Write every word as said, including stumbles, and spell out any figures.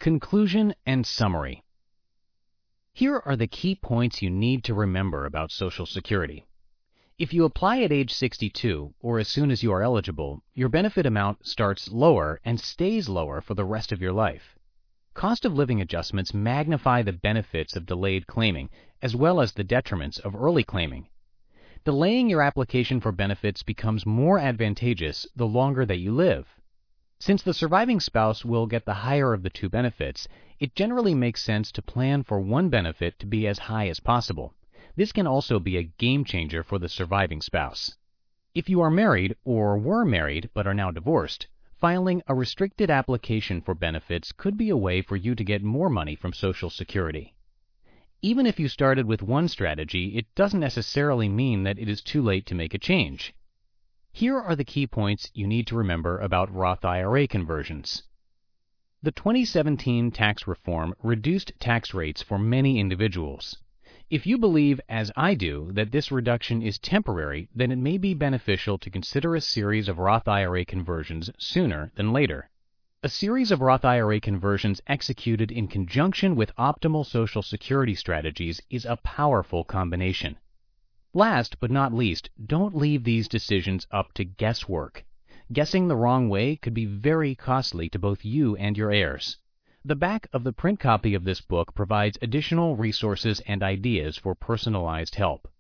Conclusion and summary. Here are the key points you need to remember about Social Security. If you apply at age sixty-two, or as soon as you are eligible, your benefit amount starts lower and stays lower for the rest of your life. Cost of living adjustments magnify the benefits of delayed claiming, as well as the detriments of early claiming. Delaying your application for benefits becomes more advantageous the longer that you live. Since the surviving spouse will get the higher of the two benefits, it generally makes sense to plan for one benefit to be as high as possible. This can also be a game changer for the surviving spouse. If you are married or were married but are now divorced, filing a restricted application for benefits could be a way for you to get more money from Social Security. Even if you started with one strategy, it doesn't necessarily mean that it is too late to make a change. Here are the key points you need to remember about Roth I R A conversions. The twenty seventeen tax reform reduced tax rates for many individuals. If you believe, as I do, that this reduction is temporary, then it may be beneficial to consider a series of Roth I R A conversions sooner than later. A series of Roth I R A conversions executed in conjunction with optimal Social Security strategies is a powerful combination. Last but not least, don't leave these decisions up to guesswork. Guessing the wrong way could be very costly to both you and your heirs. The back of the print copy of this book provides additional resources and ideas for personalized help.